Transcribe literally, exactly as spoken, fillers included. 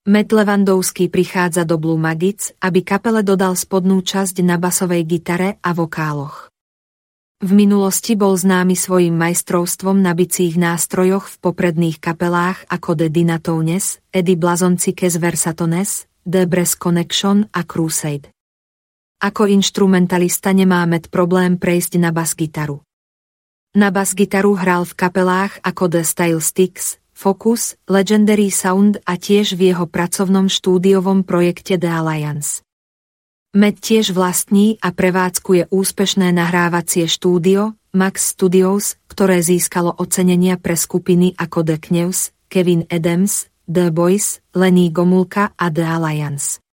Matt Lewandowski prichádza do Blue Magics, aby kapele dodal spodnú časť na basovej gitare a vokáloch. V minulosti bol známy svojím majstrovstvom na bicích nástrojoch v popredných kapelách ako The Dynatones, Eddie Blazoncikes Versatones, The Brass Connection a Crusade. Ako inštrumentalista nemá Matt problém prejsť na basgitaru. Na basgitaru hral v kapelách ako The Style Sticks, Focus, Legendary Sound a tiež v jeho pracovnom štúdiovom projekte The Alliance. Matt tiež vlastní a prevádzkuje úspešné nahrávacie štúdio, Max Studios, ktoré získalo ocenenia pre skupiny ako The Knaves, Kevin Adams, The Boys, Lenny Gomulka a The Alliance.